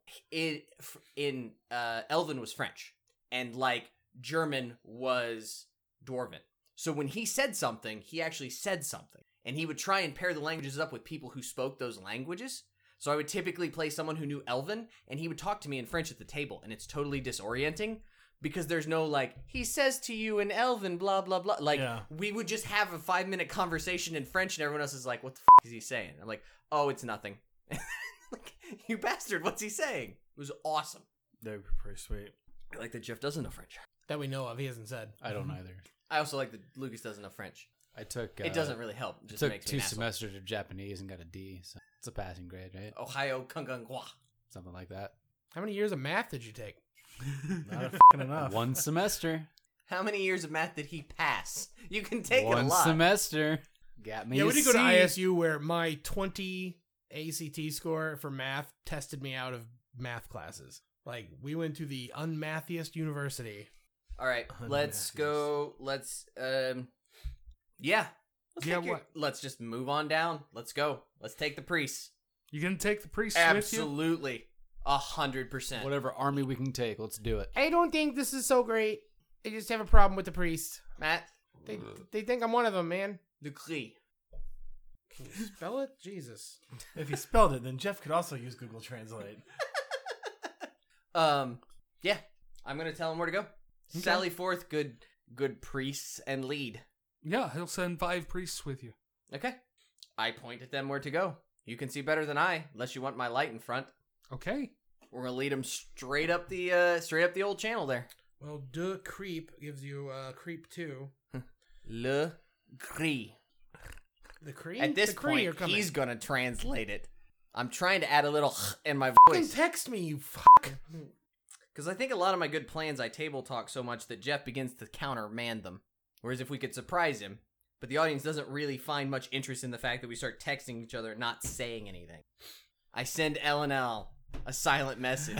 Elven was French, and German was Dwarven. So when he said something, he actually said something. And he would try and pair the languages up with people who spoke those languages. So I would typically play someone who knew Elven, and he would talk to me in French at the table, and it's totally disorienting. Because there's no, he says to you in Elven, blah, blah, blah. We would just have a 5-minute conversation in French, and everyone else is like, what the f*** is he saying? I'm like, oh, it's nothing. You bastard, what's he saying? It was awesome. They're pretty sweet. I like that Jeff doesn't know French. That we know of. He hasn't said. I don't either. I also like that Lucas doesn't know French. I took. It doesn't really help. It just took makes me 2 an asshole. semesters of Japanese and got a D, so it's a passing grade, right? Ohio Kungangwa. Something like that. How many years of math did you take? Not enough. 1 semester. How many years of math did he pass? You can take it a 1 lot. semester. Got me. Yeah, a we did go to C. ISU where my 20 ACT score for math tested me out of math classes. We went to the unmathiest university. All right, let's go. Let's yeah. Let's just move on down. Let's go. Let's take the priests. You gonna take the priest with you? Absolutely, 100%. Whatever army we can take, let's do it. I don't think this is so great. I just have a problem with the priest. Matt, They think I'm one of them, man. the Klee. Can you spell it? Jesus. If he spelled it, then Jeff could also use Google Translate. Yeah, I'm gonna tell him where to go. Sally forth, good priests and lead. Yeah, he'll send 5 priests with you. Okay, I point at them where to go. You can see better than I, unless you want my light in front. Okay. We're gonna lead them straight up the old channel there. Well, de creep gives you creep 2. Le Gris. The creep? At this the Cree are point, coming. he's gonna translate it. I'm trying to add a little in my Fucking voice. text me, you fuck. Because I think a lot of my good plans I table talk so much that Jeff begins to countermand them. Whereas if we could surprise him, but the audience doesn't really find much interest in the fact that we start texting each other, not saying anything. I send LNL a silent message.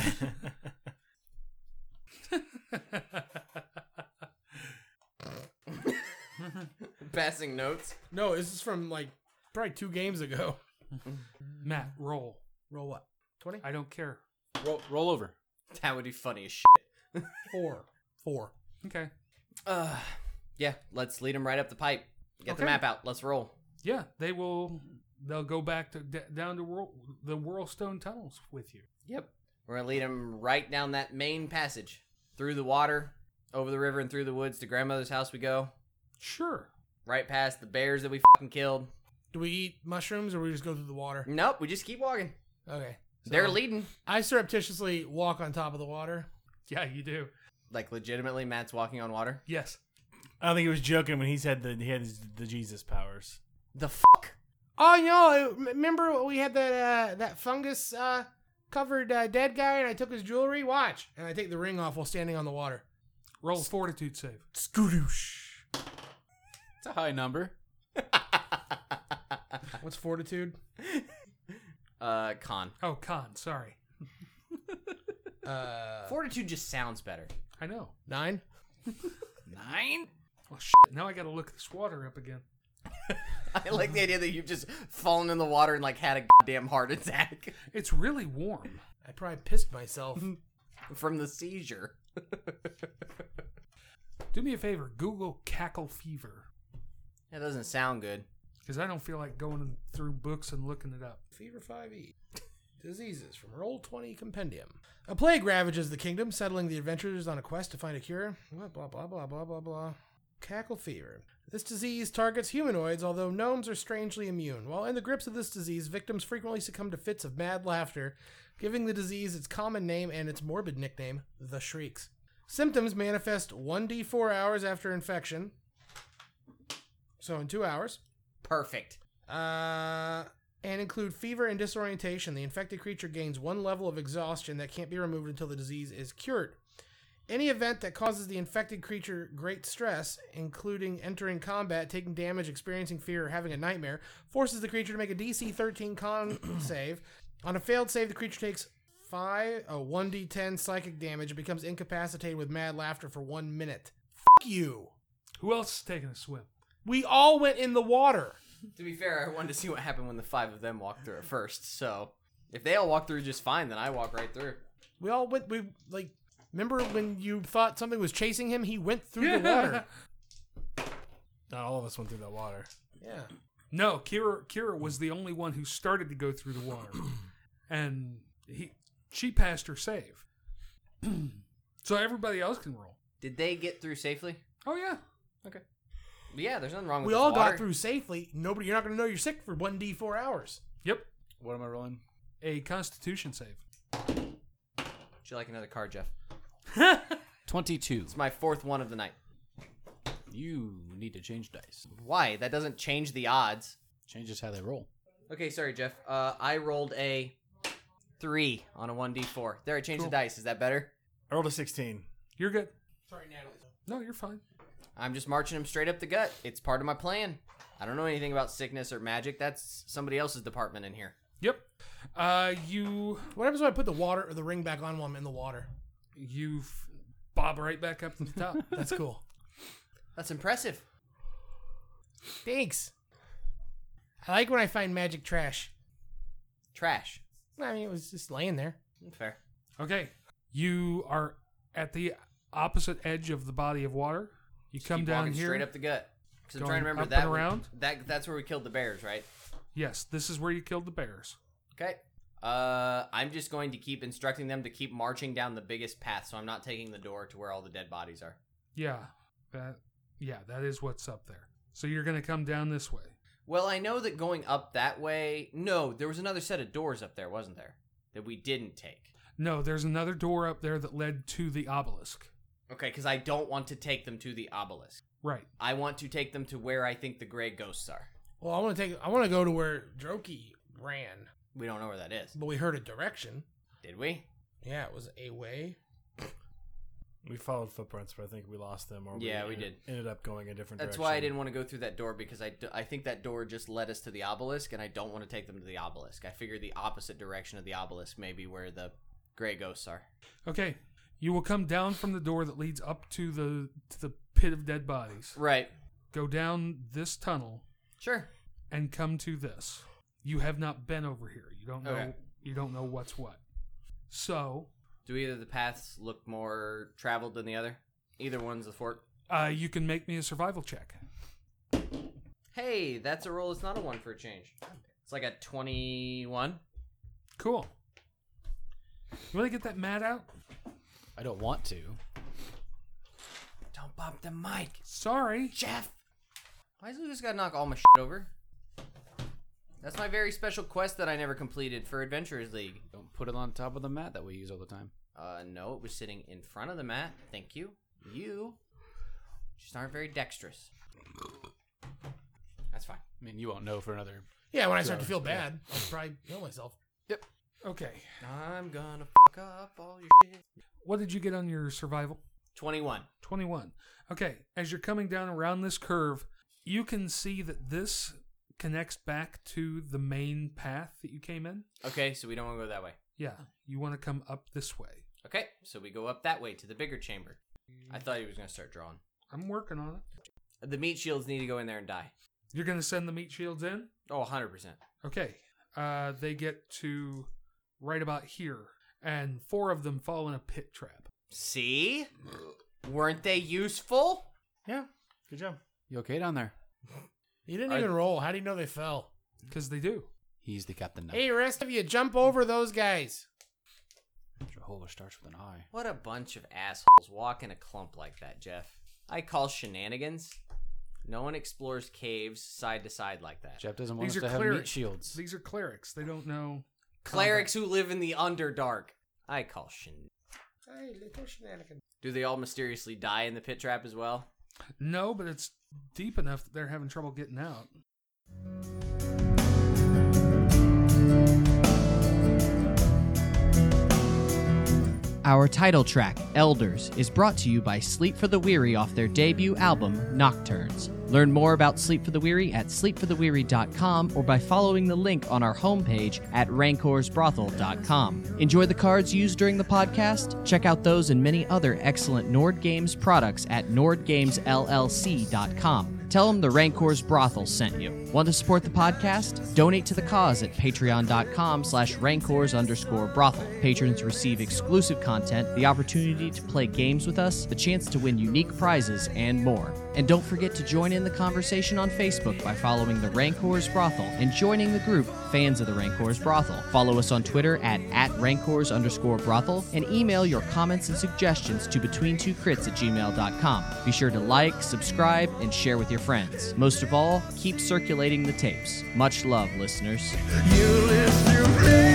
Passing notes. No, this is from probably 2 games ago. Matt, roll. Roll what? 20? I don't care. Roll over. That would be funny as shit. 4. Okay. Yeah, let's lead him right up the pipe. Get the Okay. map out. Let's roll. Yeah, they will they'll go back to down to the Whirlstone tunnels with you. Yep. We're going to lead them right down that main passage. Through the water, over the river, and through the woods to grandmother's house we go. Sure. Right past the bears that we fucking killed. Do we eat mushrooms or we just go through the water? Nope, we just keep walking. Okay. So They're leading. I surreptitiously walk on top of the water. Yeah, you do. Like, legitimately, Matt's walking on water. Yes. I don't think he was joking when he said that he had the Jesus powers. The fuck? Oh, no. Remember we had that fungus covered dead guy and I took his jewelry? Watch. And I take the ring off while standing on the water. Roll a fortitude save. Skoodoosh. It's a high number. What's fortitude? Con. Oh, con. Sorry. Fortitude just sounds better. I know. 9? 9? Well, shit. Now I got to look this water up again. I like the idea that you've just fallen in the water and, like, had a goddamn heart attack It's really warm. I probably pissed myself. from the seizure. Do me a favor. Google cackle fever. That doesn't sound good. Because I don't feel like going through books and looking it up. Fever 5e. Diseases from Roll20 Compendium. A plague ravages the kingdom, settling the adventurers on a quest to find a cure. Blah, blah, blah, blah, blah, blah, blah. Cackle fever. This disease targets humanoids, although gnomes are strangely immune. While in the grips of this disease, victims frequently succumb to fits of mad laughter, giving the disease its common name and its morbid nickname, the Shrieks. Symptoms manifest 1d4 hours after infection. So in 2 hours. Perfect. And include fever and disorientation. The infected creature gains 1 level of exhaustion that can't be removed until the disease is cured. Any event that causes the infected creature great stress, including entering combat, taking damage, experiencing fear, or having a nightmare, forces the creature to make a DC 13 con save. On a failed save, the creature takes 1d10 psychic damage and becomes incapacitated with mad laughter for 1 minute. Fuck you. Who else is taking a swim? We all went in the water. To be fair, I wanted to see what happened when the 5 of them walked through it first. So, if they all walk through just fine, then I walk right through. We all went, remember when you thought something was chasing him? He went through the water. Not all of us went through that water. Yeah. No, Kira was the only one who started to go through the water. And she passed her save. So everybody else can roll. Did they get through safely? Oh, yeah. Okay. Yeah, there's nothing wrong with We this all water. got through safely. You're not going to know you're sick for 1d4 hours. Yep. What am I rolling? A constitution save. Would you like another card, Jeff? 22. It's my 4th one of the night. You need to change dice. Why? That doesn't change the odds. Changes how they roll. Okay, sorry, Jeff. I rolled a 3 on a 1d4. There, I changed the dice. Is that better? I rolled a 16. You're good. Sorry, Natalie. No, you're fine. I'm just marching him straight up the gut. It's part of my plan. I don't know anything about sickness or magic. That's somebody else's department in here. Yep. You What happens when I put the water or the ring back on while I'm in the water? bob right back up to the top. That's cool. That's impressive. Thanks. I like when I find magic trash. Trash. I mean, it was just laying there. Fair. Okay. You are at the opposite edge of the body of water. You Just come keep down walking here. straight up the gut. Because I'm Going trying to remember up that and one- around? That's where we killed the bears, right? Yes, this is where you killed the bears. Okay. I'm just going to keep instructing them to keep marching down the biggest path, so I'm not taking the door to where all the dead bodies are. Yeah. That is what's up there. So you're going to come down this way. Well, I know that going up that way... No, there was another set of doors up there, wasn't there? That we didn't take. No, there's another door up there that led to the obelisk. Okay, because I don't want to take them to the obelisk. Right. I want to take them to where I think the gray ghosts are. Well, I want to go to where Droki ran, We don't know where that is. but we heard a direction. Did we? Yeah, it was a way. We followed footprints, but I think we lost them. Or Yeah, we did. Ended up going a different That's direction. why I didn't want to go through that door, because I think that door just led us to the obelisk, and I don't want to take them to the obelisk. I figure the opposite direction of the obelisk may be where the gray ghosts are. Okay. You will come down from the door that leads up to the pit of dead bodies. Right. Go down this tunnel Sure. and come to this. You have not been over here. You don't know. Okay. You don't know what's what. So, Do either of the paths look more traveled than the other? Either one's the fort. you can make me a survival check. Hey, that's a roll. It's not a one for a change. It's like a 21. Cool. You want to get that mat out? I don't want to. Don't bump the mic. Sorry. Jeff! Why does Lucas gotta knock all my shit over? That's my very special quest that I never completed for Adventurers League. Don't put it on top of the mat that we use all the time. No, it was sitting in front of the mat. Thank you. You just aren't very dexterous. That's fine. I mean, you won't know for another. Yeah, when I start to feel bad, I'll probably heal myself. Okay. I'm gonna fuck up all your shit. What did you get on your survival? 21. 21. Okay. As you're coming down around this curve, you can see that this connects back to the main path that you came in. Okay, so we don't want to go that way. Yeah. You want to come up this way. Okay, so we go up that way to the bigger chamber. I thought he was gonna start drawing. I'm working on it. The meat shields need to go in there and die. You're going to send the meat shields in? Oh, 100%. Okay. They get to right about here, and 4 of them fall in a pit trap. See? Weren't they useful? Yeah, good job. You okay down there? You didn't even roll. How do you know they fell? Because they do. He's the captain now. Hey, rest of you, jump over those guys. Jehovah starts with an I. What a bunch of assholes walk in a clump like that, Jeff. I call shenanigans. No one explores caves side to side like that. Jeff doesn't want These us are to have clerics. meat shields. These are clerics. They don't know. Clerics who live in the Underdark. I call shenanigans. Hey, little shenanigans. Do they all mysteriously die in the pit trap as well? No, but it's deep enough that they're having trouble getting out. Our title track, Elders, is brought to you by Sleep for the Weary off their debut album, Nocturnes. Learn more about Sleep for the Weary at sleepfortheweary.com or by following the link on our homepage at rancorsbrothel.com. Enjoy the cards used during the podcast? Check out those and many other excellent Nord Games products at nordgamesllc.com. Tell them the Rancor's Brothel sent you. Want to support the podcast? Donate to the cause at patreon.com/rancors_brothel. Patrons receive exclusive content, the opportunity to play games with us, the chance to win unique prizes, and more. And don't forget to join in the conversation on Facebook by following the Rancor's Brothel and joining the group Fans of the Rancor's Brothel. Follow us on Twitter at @rancors_brothel and email your comments and suggestions to betweentwocrits@gmail.com. Be sure to like, subscribe, and share with your friends. Most of all, keep circulating the tapes. Much love, listeners. You live through